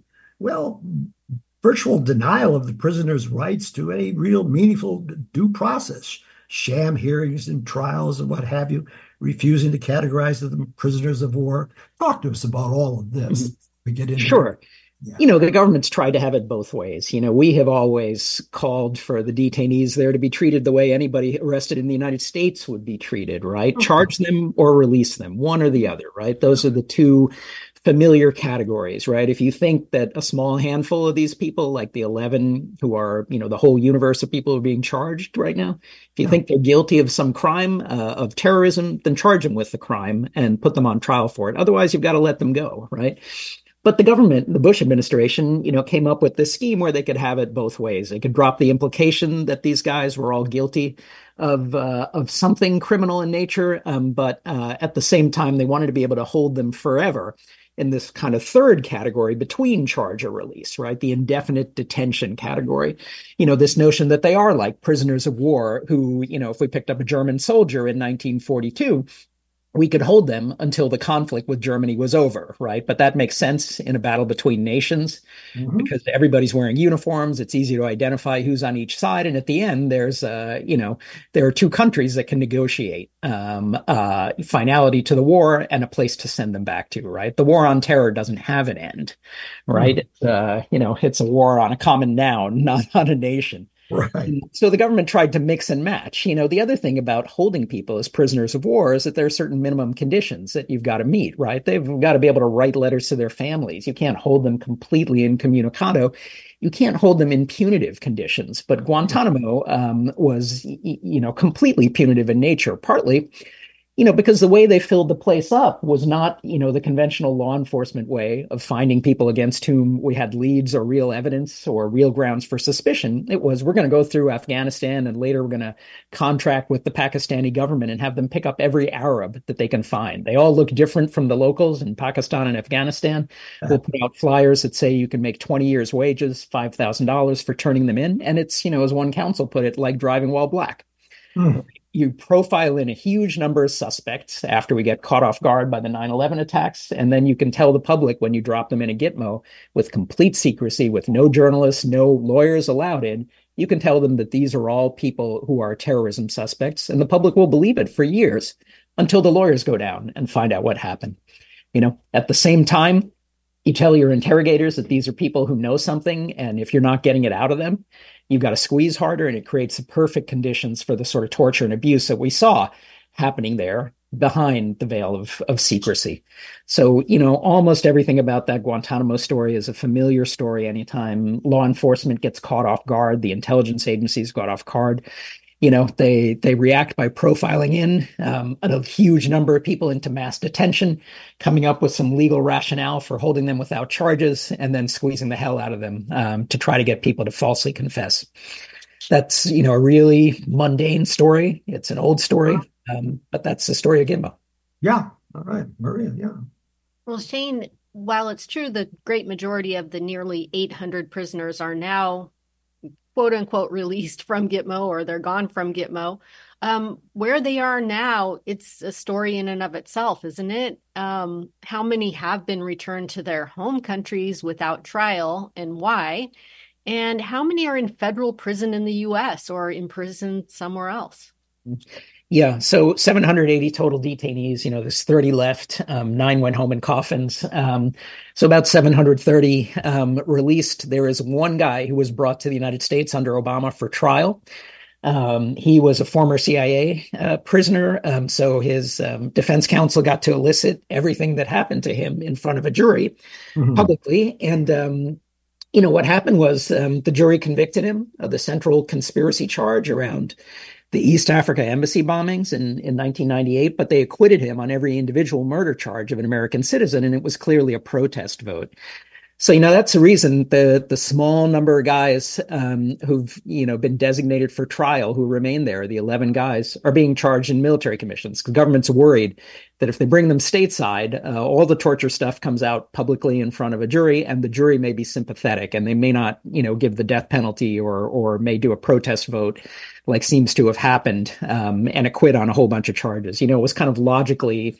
virtual denial of the prisoners' rights to any real meaningful due process, sham hearings and trials and what have you, refusing to categorize them prisoners of war. Talk to us about all of this. We get into Sure. Yeah. The government's tried to have it both ways. We have always called for the detainees there to be treated the way anybody arrested in the United States would be treated, right? Okay. Charge them or release them, one or the other, right? Those are the two familiar categories, right? If you think that a small handful of these people, like the 11 who are, the whole universe of people who are being charged right now, if you think they're guilty of some crime, of terrorism, then charge them with the crime and put them on trial for it. Otherwise, you've got to let them go, right? But the government, the Bush administration, came up with this scheme where they could have it both ways. They could drop the implication that these guys were all guilty of something criminal in nature, but at the same time, they wanted to be able to hold them forever in this kind of third category between charge or release, right? The indefinite detention category. This notion that they are like prisoners of war who, if we picked up a German soldier in 1942, we could hold them until the conflict with Germany was over, right? But that makes sense in a battle between nations because everybody's wearing uniforms. It's easy to identify who's on each side. And at the end, there's, there are two countries that can negotiate finality to the war and a place to send them back to, right? The war on terror doesn't have an end, right? It's a war on a common noun, not on a nation. Right. So the government tried to mix and match. The other thing about holding people as prisoners of war is that there are certain minimum conditions that you've got to meet, right? They've got to be able to write letters to their families. You can't hold them completely incommunicado. You can't hold them in punitive conditions. But Guantanamo was, completely punitive in nature, partly Because the way they filled the place up was not, the conventional law enforcement way of finding people against whom we had leads or real evidence or real grounds for suspicion. It was, we're going to go through Afghanistan and later we're going to contract with the Pakistani government and have them pick up every Arab that they can find. They all look different from the locals in Pakistan and Afghanistan. We'll put out flyers that say you can make 20 years' wages, $5,000 for turning them in. And it's, as one counsel put it, like driving while black. You profile in a huge number of suspects after we get caught off guard by the 9/11 attacks, and then you can tell the public when you drop them in a Gitmo with complete secrecy, with no journalists, no lawyers allowed in, you can tell them that these are all people who are terrorism suspects, and the public will believe it for years until the lawyers go down and find out what happened. At the same time, you tell your interrogators that these are people who know something, and if you're not getting it out of them, you've got to squeeze harder, and it creates the perfect conditions for the sort of torture and abuse that we saw happening there behind the veil of secrecy. So, almost everything about that Guantanamo story is a familiar story. Anytime law enforcement gets caught off guard, the intelligence agencies got off guard. They react by profiling in a huge number of people into mass detention, coming up with some legal rationale for holding them without charges, and then squeezing the hell out of them to try to get people to falsely confess. That's, a really mundane story. It's an old story, but that's the story of Gitmo. Yeah. All right. Maria, yeah. Well, Shane, while it's true the great majority of the nearly 800 prisoners are now quote unquote released from Gitmo, or they're gone from Gitmo. Where they are now, it's a story in and of itself, isn't it? How many have been returned to their home countries without trial, and why? And how many are in federal prison in the U.S. or imprisoned somewhere else? Yeah, so 780 total detainees, there's 30 left, 9 went home in coffins. So about 730 released. There is one guy who was brought to the United States under Obama for trial. He was a former CIA prisoner, so his defense counsel got to elicit everything that happened to him in front of a jury publicly. And what happened was the jury convicted him of the central conspiracy charge around the East Africa embassy bombings in 1998, but they acquitted him on every individual murder charge of an American citizen, and it was clearly a protest vote. So, that's the reason the small number of guys who've, been designated for trial, who remain there, the 11 guys, are being charged in military commissions. The government's worried that if they bring them stateside, all the torture stuff comes out publicly in front of a jury, and the jury may be sympathetic, and they may not, give the death penalty or may do a protest vote like seems to have happened, and acquit on a whole bunch of charges. It was kind of logically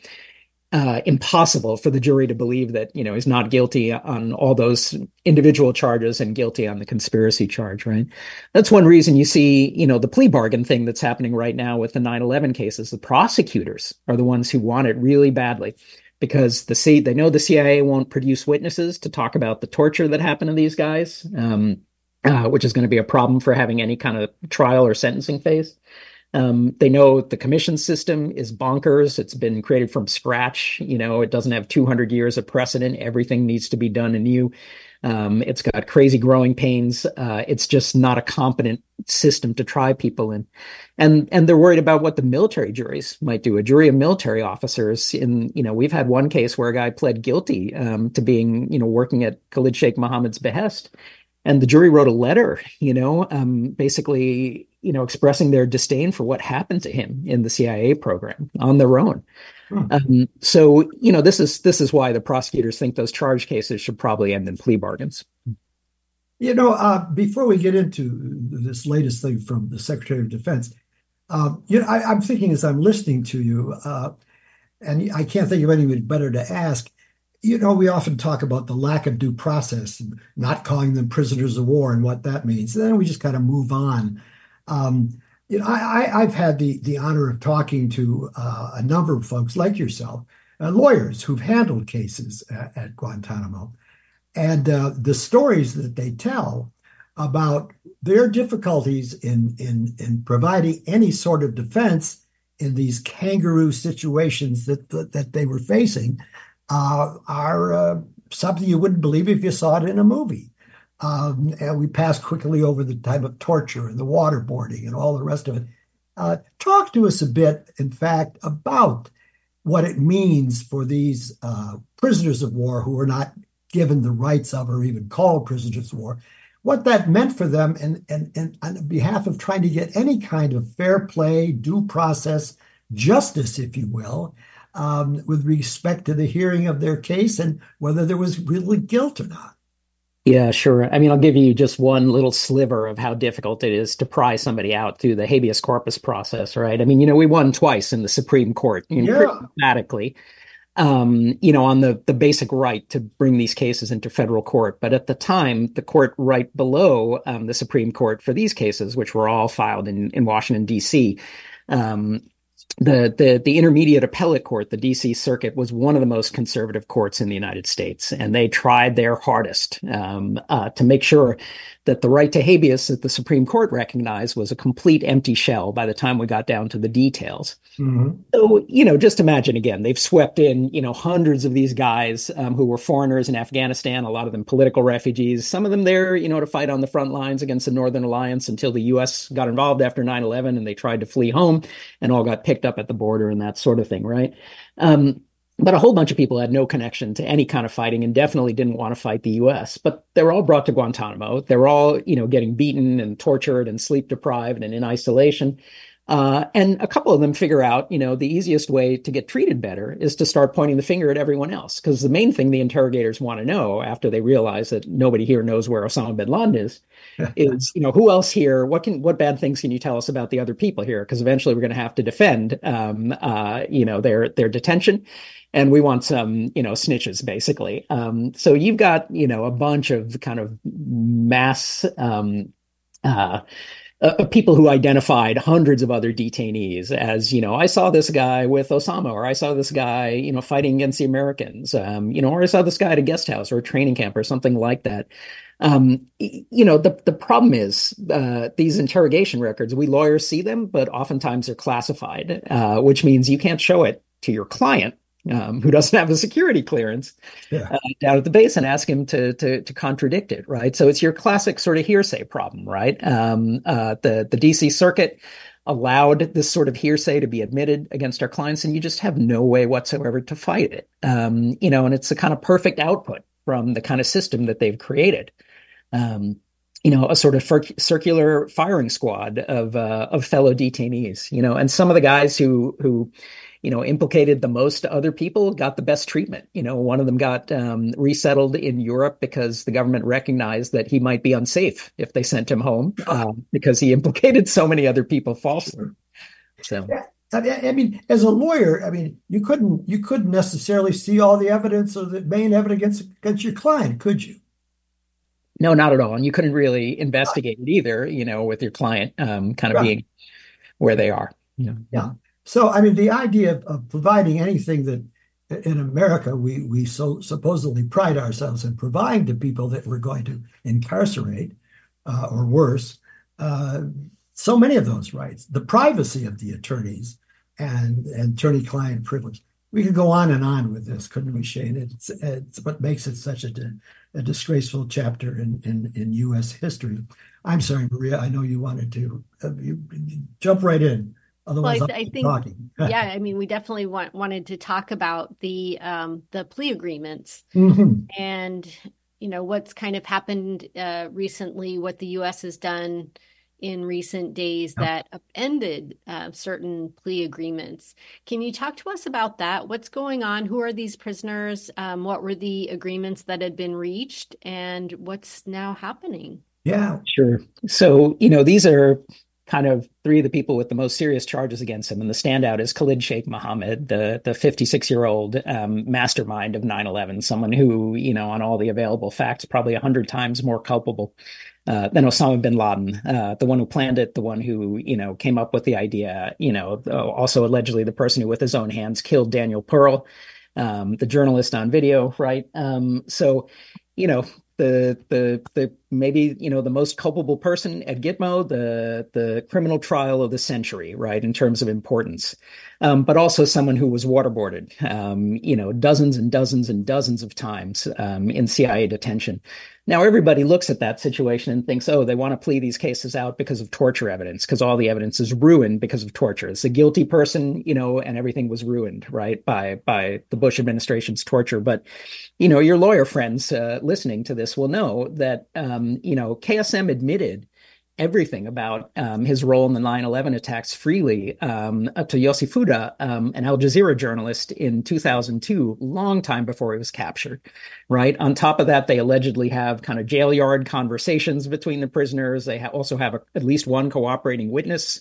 impossible for the jury to believe that, he's not guilty on all those individual charges and guilty on the conspiracy charge, right? That's one reason you see, the plea bargain thing that's happening right now with the 9/11 cases. The prosecutors are the ones who want it really badly because they know the CIA won't produce witnesses to talk about the torture that happened to these guys, which is going to be a problem for having any kind of trial or sentencing phase. They know the commission system is bonkers. It's been created from scratch. It doesn't have 200 years of precedent. Everything needs to be done anew. It's got crazy growing pains. It's just not a competent system to try people in. And they're worried about what the military juries might do. A jury of military officers we've had one case where a guy pled guilty to being, working at Khalid Sheikh Mohammed's behest. And the jury wrote a letter, basically, expressing their disdain for what happened to him in the CIA program on their own. So, this is why the prosecutors think those charge cases should probably end in plea bargains. Before we get into this latest thing from the Secretary of Defense, I'm thinking as I'm listening to you, and I can't think of anyone better to ask. We often talk about the lack of due process and not calling them prisoners of war and what that means. And then we just kind of move on. I've had the honor of talking to a number of folks like yourself, lawyers who've handled cases at Guantanamo. And the stories that they tell about their difficulties in providing any sort of defense in these kangaroo situations that they were facing are something you wouldn't believe if you saw it in a movie. And we passed quickly over the type of torture and the waterboarding and all the rest of it. Talk to us a bit, in fact, about what it means for these prisoners of war who are not given the rights of or even called prisoners of war, what that meant for them and on behalf of trying to get any kind of fair play, due process, justice, if you will, with respect to the hearing of their case and whether there was really guilt or not. Yeah, sure. I mean, I'll give you just one little sliver of how difficult it is to pry somebody out through the habeas corpus process, right? I mean, we won twice in the Supreme Court, pretty emphatically, on the basic right to bring these cases into federal court. But at the time, the court right below the Supreme Court for these cases, which were all filed in Washington, D.C., the intermediate appellate court, the D.C. Circuit, was one of the most conservative courts in the United States, and they tried their hardest to make sure that the right to habeas that the Supreme Court recognized was a complete empty shell by the time we got down to the details. Mm-hmm. So, just imagine again, they've swept in, hundreds of these guys who were foreigners in Afghanistan, a lot of them political refugees, some of them there, to fight on the front lines against the Northern Alliance until the U.S. got involved after 9/11 and they tried to flee home and all got picked up at the border and that sort of thing, right? But a whole bunch of people had no connection to any kind of fighting and definitely didn't want to fight the U.S. But they were all brought to Guantanamo. They were all, getting beaten and tortured and sleep deprived and in isolation. And a couple of them figure out, the easiest way to get treated better is to start pointing the finger at everyone else. Because the main thing the interrogators want to know after they realize that nobody here knows where Osama bin Laden is, who else here? What bad things can you tell us about the other people here? Because eventually we're going to have to defend, their detention. And we want some, snitches, basically. So you've got, a bunch of kind of mass people who identified hundreds of other detainees as, I saw this guy with Osama, or I saw this guy, fighting against the Americans, or I saw this guy at a guest house or a training camp or something like that. The problem is these interrogation records, we lawyers see them, but oftentimes they're classified, which means you can't show it to your client. Who doesn't have a security clearance down at the base and ask him to contradict it, right? So it's your classic sort of hearsay problem, right? The DC Circuit allowed this sort of hearsay to be admitted against our clients, and you just have no way whatsoever to fight it. And it's the kind of perfect output from the kind of system that they've created. A sort of circular firing squad of fellow detainees, and some of the guys who implicated the most other people got the best treatment. One of them got resettled in Europe because the government recognized that he might be unsafe if they sent him home because he implicated so many other people falsely. So, I mean, as a lawyer, you couldn't necessarily see all the evidence or the main evidence against your client, could you? No, not at all. And you couldn't really investigate it either, with your client being where they are. Yeah. So, the idea of providing anything that in America we so supposedly pride ourselves in providing to people that we're going to incarcerate or worse, so many of those rights, the privacy of the attorneys and attorney-client privilege. We could go on and on with this, couldn't we, Shane? It's what makes it such a disgraceful chapter in U.S. history. I'm sorry, Maria, I know you wanted to you jump right in. Otherwise, well, I think, we definitely wanted to talk about the plea agreements and, what's kind of happened recently, what the U.S. has done in recent days that upended certain plea agreements. Can you talk to us about that? What's going on? Who are these prisoners? What were the agreements that had been reached? And what's now happening? Yeah, sure. So, these are kind of three of the people with the most serious charges against him. And the standout is Khalid Sheikh Mohammed, the 56-year-old mastermind of 9/11, someone who, on all the available facts, probably 100 times more culpable than Osama bin Laden, the one who planned it, the one who, came up with the idea, also allegedly the person who with his own hands killed Daniel Pearl, the journalist on video, right? The maybe, the most culpable person at Gitmo, the criminal trial of the century, right, in terms of importance. but also someone who was waterboarded, dozens and dozens and dozens of times in CIA detention. Now, everybody looks at that situation and thinks, oh, they want to plea these cases out because of torture evidence, because all the evidence is ruined because of torture. It's a guilty person, and everything was ruined, right, by the Bush administration's torture. But, your lawyer friends listening to this will know that, KSM admitted everything about his role in the 9/11 attacks freely to Yossi Fuda, an Al Jazeera journalist in 2002, long time before he was captured, right? On top of that, they allegedly have kind of jail yard conversations between the prisoners. They also have at least one cooperating witness.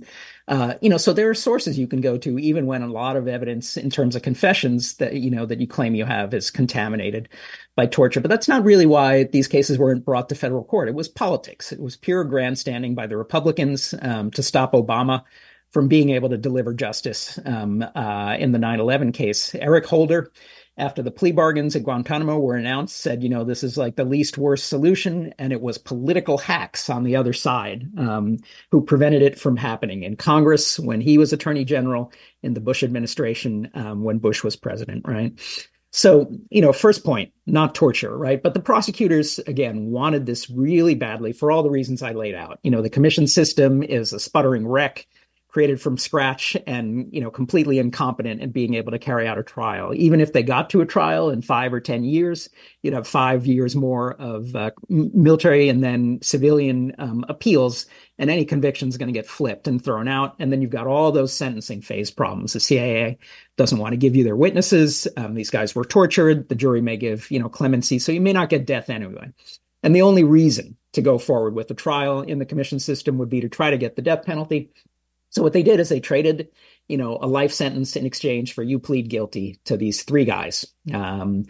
So there are sources you can go to, even when a lot of evidence in terms of confessions that you claim you have is contaminated by torture. But that's not really why these cases weren't brought to federal court. It was politics. It was pure grandstanding by the Republicans to stop Obama from being able to deliver justice in the 9/11 case. Eric Holder, after the plea bargains at Guantanamo were announced, said, this is like the least worst solution. And it was political hacks on the other side who prevented it from happening in Congress when he was Attorney General, in the Bush administration when Bush was president, right? So, first point, not torture, right? But the prosecutors, again, wanted this really badly for all the reasons I laid out. The commission system is a sputtering wreck, created from scratch and, completely incompetent in being able to carry out a trial. Even if they got to a trial in 5 or 10 years, you'd have 5 years more of military and then civilian appeals, and any conviction is going to get flipped and thrown out. And then you've got all those sentencing phase problems. The CIA doesn't want to give you their witnesses. These guys were tortured. The jury may give, clemency. So you may not get death anyway. And the only reason to go forward with the trial in the commission system would be to try to get the death penalty. So what they did is they traded, a life sentence in exchange for you plead guilty to these 3 guys. Then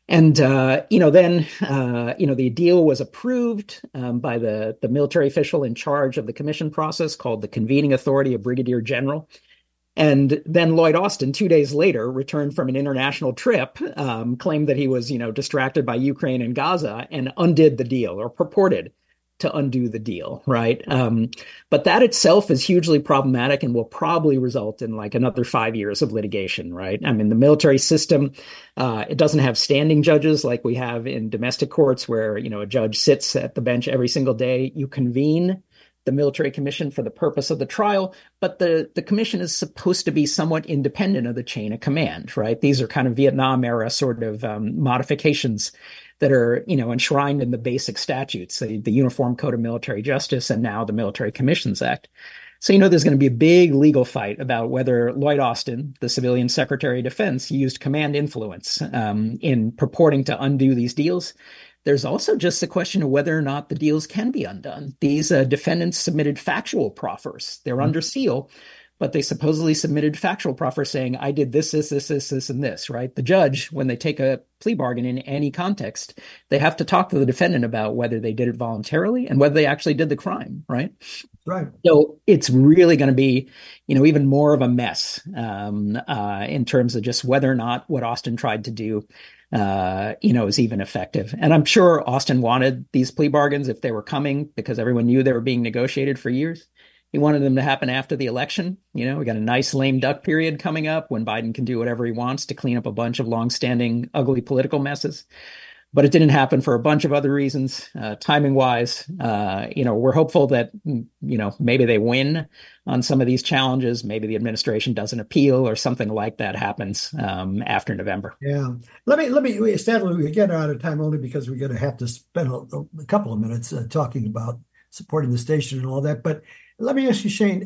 the deal was approved by the military official in charge of the commission process, called the convening authority, a brigadier general. And then Lloyd Austin, 2 days later, returned from an international trip, claimed that he was, distracted by Ukraine and Gaza, and undid the deal, or purported to undo the deal, right? But that itself is hugely problematic and will probably result in like another 5 years of litigation, right? I mean, the military system, it doesn't have standing judges like we have in domestic courts where, a judge sits at the bench every single day. You convene the military commission for the purpose of the trial, but the commission is supposed to be somewhat independent of the chain of command, right? These are kind of Vietnam era sort of modifications that are, enshrined in the basic statutes, the Uniform Code of Military Justice, and now the Military Commissions Act. So, there's going to be a big legal fight about whether Lloyd Austin, the civilian Secretary of Defense, used command influence in purporting to undo these deals. There's also just the question of whether or not the deals can be undone. These defendants submitted factual proffers. They're under seal, but they supposedly submitted factual proffers saying, I did this, and this, right? The judge, when they take a plea bargain in any context, they have to talk to the defendant about whether they did it voluntarily and whether they actually did the crime, right? Right. So it's really going to be, even more of a mess in terms of just whether or not what Austin tried to do, is even effective. And I'm sure Austin wanted these plea bargains if they were coming, because everyone knew they were being negotiated for years. He wanted them to happen after the election. We got a nice lame duck period coming up when Biden can do whatever he wants to clean up a bunch of longstanding, ugly political messes. But it didn't happen for a bunch of other reasons, timing wise. We're hopeful that, maybe they win on some of these challenges. Maybe the administration doesn't appeal or something like that happens after November. Yeah. Let me, sadly, we get out of time only because we're going to have to spend a couple of minutes talking about supporting the station and all that. But let me ask you, Shane,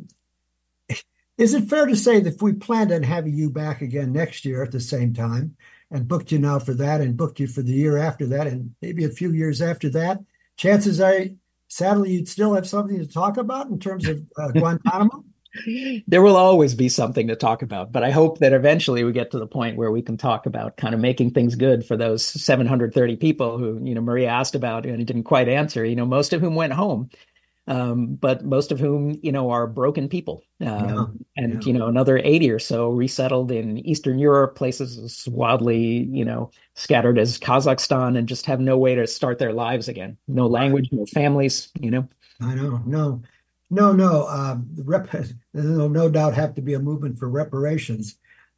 is it fair to say that if we planned on having you back again next year at the same time, and booked you now for that and booked you for the year after that and maybe a few years after that, chances are, sadly, you'd still have something to talk about in terms of Guantanamo? There will always be something to talk about, but I hope that eventually we get to the point where we can talk about kind of making things good for those 730 people who, Maria asked about and didn't quite answer, most of whom went home. But most of whom, are broken people. Another 80 or so resettled in Eastern Europe, places as wildly, scattered as Kazakhstan, and just have no way to start their lives again. No language, no families, I know. No. No. There'll no doubt have to be a movement for reparations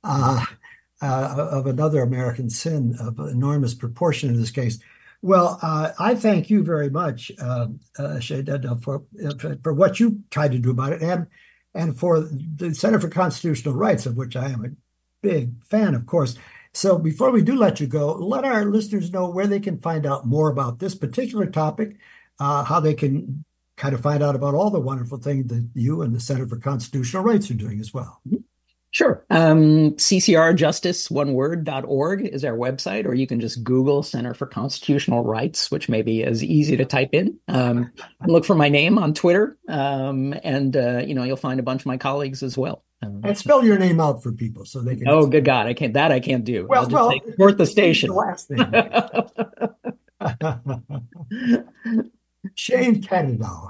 of another American sin of enormous proportion in this case. Well, I thank you very much, Shayda, for what you tried to do about it, and for the Center for Constitutional Rights, of which I am a big fan, of course. So before we do let you go, let our listeners know where they can find out more about this particular topic, how they can kind of find out about all the wonderful things that you and the Center for Constitutional Rights are doing as well. Sure. CCRjustice.org is our website, or you can just Google Center for Constitutional Rights, which may be as easy to type in. Look for my name on Twitter, and you'll find a bunch of my colleagues as well. And spell your name out for people so they can. Oh, good God, I can't do. Well, support the station. The last thing. Shane Kadidal,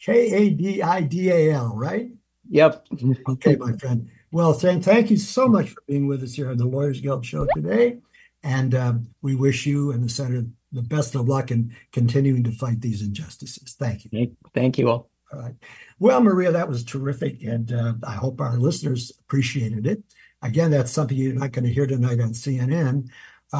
Kadidal, right? Yep. Okay, my friend. Well, Shane, thank you so much for being with us here on the Lawyers Guild show today. And we wish you and the Center the best of luck in continuing to fight these injustices. Thank you. Thank you all. All right. Well, Maria, that was terrific. And I hope our listeners appreciated it. Again, that's something you're not going to hear tonight on CNN.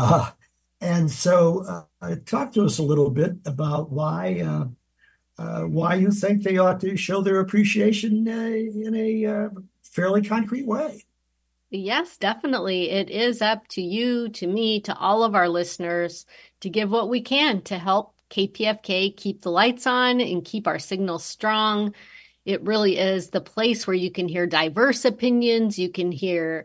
And so talk to us a little bit about why you think they ought to show their appreciation in a fairly concrete way. Yes, definitely. It is up to you, to me, to all of our listeners to give what we can to help KPFK keep the lights on and keep our signal strong. It really is the place where you can hear diverse opinions. You can hear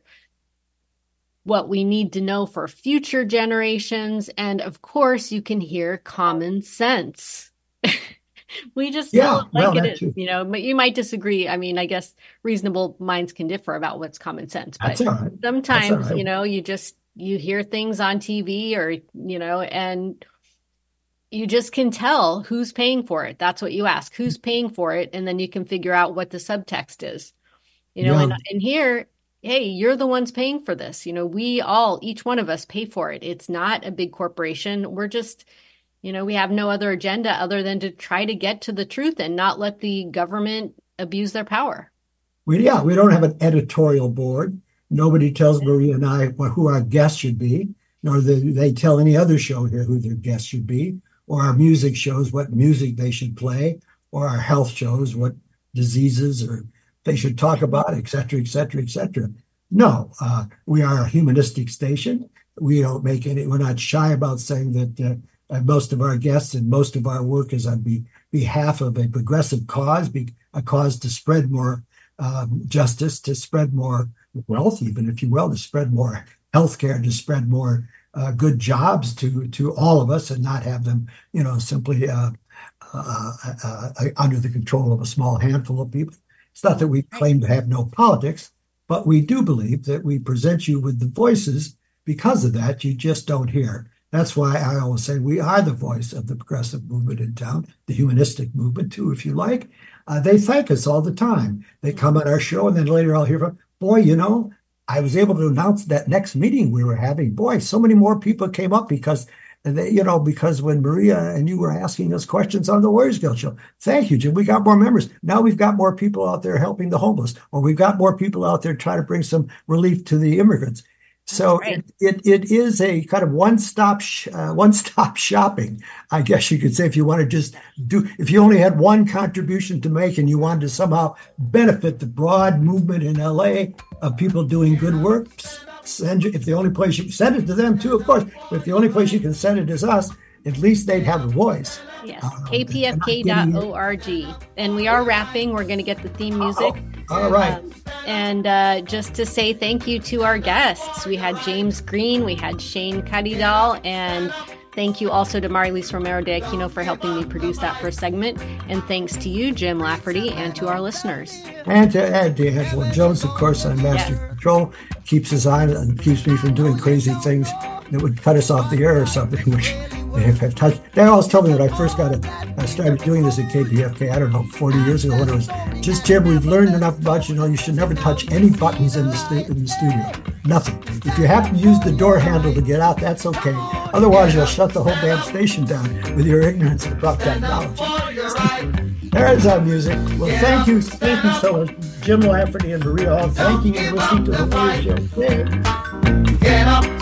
what we need to know for future generations. And of course, you can hear common sense. We just tell it like it is, but you might disagree. I mean, I guess reasonable minds can differ about what's common sense, but sometimes, you hear things on TV or, and you just can tell who's paying for it. That's what you ask, who's paying for it? And then you can figure out what the subtext is, and here, hey, you're the ones paying for this. Each one of us pay for it. It's not a big corporation. We're just, we have no other agenda other than to try to get to the truth and not let the government abuse their power. We don't have an editorial board. Nobody tells Maria and I who our guests should be, nor do they tell any other show here who their guests should be, or our music shows what music they should play, or our health shows what diseases or they should talk about, et cetera, et cetera, et cetera. No, we are a humanistic station. We don't make we're not shy about saying that most of our guests and most of our work is on behalf of a progressive cause, a cause to spread more justice, to spread more wealth, even if you will, to spread more healthcare, to spread more good jobs to all of us, and not have them, simply under the control of a small handful of people. It's not that we claim to have no politics, but we do believe that we present you with the voices because of that you just don't hear. That's why I always say we are the voice of the progressive movement in town, the humanistic movement too, if you like. They thank us all the time. They come on our show, and then later I'll hear from, boy, I was able to announce that next meeting we were having. Boy, so many more people came up because when Maria and you were asking us questions on the Lawyers Guild show. Thank you, Jim. We got more members. Now we've got more people out there helping the homeless, or we've got more people out there trying to bring some relief to the immigrants. So it is a kind of one-stop shopping, I guess you could say, if you want to just if you only had one contribution to make and you wanted to somehow benefit the broad movement in LA of people doing good work, if the only place you can send it to them too, of course, but if the only place you can send it is us, at least they'd have a voice. Yes, kpfk.org. And we are wrapping. We're going to get the theme music. All right. And just to say thank you to our guests. We had James Green, we had Shane Kadidal, and thank you also to Marilise Romero de Aquino for helping me produce that first segment. And thanks to you, Jim Lafferty, and to our listeners. And to Angela Jones, of course, on Master Control, keeps us on and keeps me from doing crazy things that would cut us off the air or something, which they have touched. They always tell me when I first started doing this at KPFK, I don't know, 40 years ago, when it was just, Jim, we've learned enough about you should never touch any buttons in the studio. Nothing. If you have to use the door handle to get out, that's okay. Otherwise, you'll shut the whole damn station down with your ignorance about technology. There's our music. Well, thank you so much, Jim Lafferty and Maria Hall. Thank you for listening to the Warrior Show. Get up,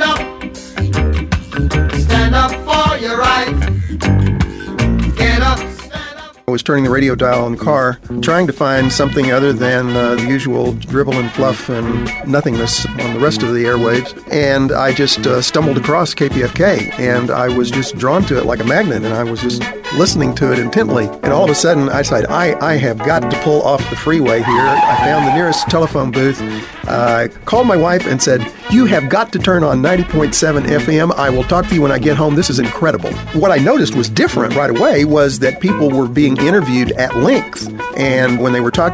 stand up for your right. Get up, stand up. I was turning the radio dial in the car, trying to find something other than the usual dribble and fluff and nothingness on the rest of the airwaves. And I just stumbled across KPFK, and I was just drawn to it like a magnet, and I was just listening to it intently. And all of a sudden, I decided, I have got to pull off the freeway here. I found the nearest telephone booth. I called my wife and said, you have got to turn on 90.7 FM. I will talk to you when I get home. This is incredible. What I noticed was different right away was that people were being interviewed at length. And when they were talking